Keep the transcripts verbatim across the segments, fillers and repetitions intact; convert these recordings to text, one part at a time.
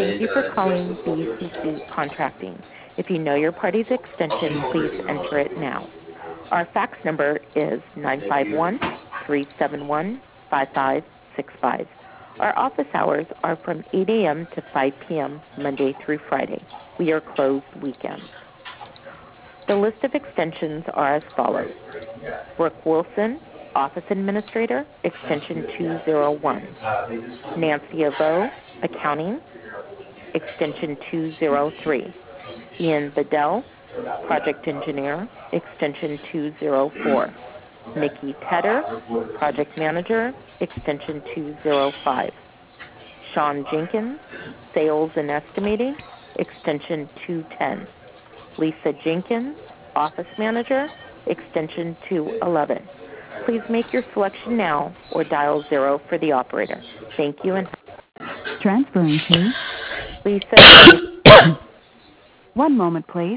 Thank you for calling B C C Contracting. If you know your party's extension, please enter it now. Our fax number is nine five one, three seven one, five five six five. Our office hours are from eight a.m. to five p.m. Monday through Friday. We are closed weekends. The list of extensions are as follows. Brooke Wilson, Office Administrator, extension two oh one. Nancy Avo, Accounting, extension two oh three. Ian Bedell, Project Engineer, extension two oh four. Nikki Tedder, Project Manager, extension two oh five. Sean Jenkins, Sales and Estimating, extension two ten. Lisa Jenkins, Office Manager, extension two eleven. Please make your selection now or dial zero for the operator. Thank you and Transferring to Lisa. One moment, please.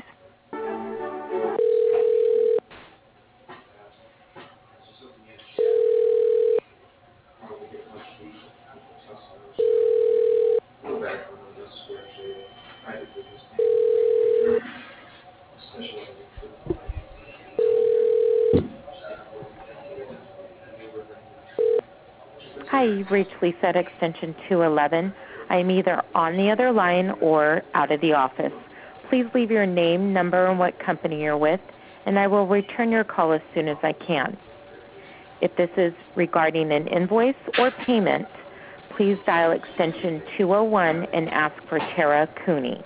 Hi, you've reached Lisa at extension two eleven. I am either on the other line or out of the office. Please leave your name, number, and what company you're with, and I will return your call as soon as I can. If this is regarding an invoice or payment, please dial extension two oh one and ask for Tara Cooney.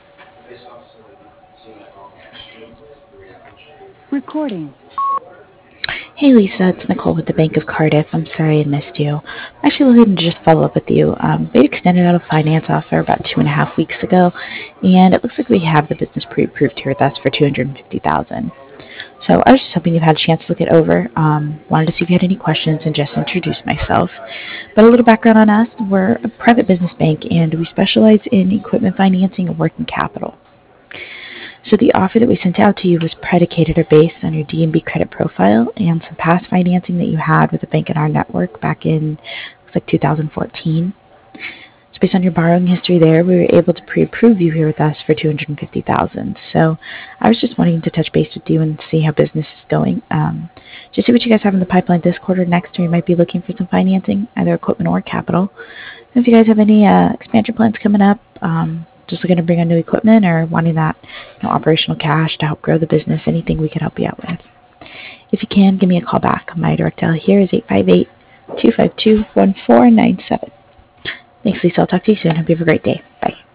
Recording. Hey Lisa, it's Nicole with the Bank of Cardiff. I'm sorry I missed you. I'm actually looking to just follow up with you. Um, they extended out a finance offer about two and a half weeks ago, and it looks like we have the business pre-approved here with us for two hundred fifty thousand dollars. So I was just hoping you had a chance to look it over. Um, wanted to see if you had any questions and just introduce myself. But a little background on us: we're a private business bank, and we specialize in equipment financing and working capital. So the offer that we sent out to you was predicated or based on your D and B credit profile and some past financing that you had with a bank in our network back in looks like two thousand fourteen. So based on your borrowing history there, we were able to pre-approve you here with us for two hundred fifty thousand dollars. So I was just wanting to touch base with you and see how business is going. Um, just see what you guys have in the pipeline this quarter, next, or you might be looking for some financing, either equipment or capital. And if you guys have any uh, expansion plans coming up, um, just looking to bring on new equipment or wanting that you know, operational cash to help grow the business, anything we can help you out with. If you can, give me a call back. My direct dial here is eight five eight, two five two, one four nine seven. Thanks, Lisa. I'll talk to you soon. Hope you have a great day. Bye.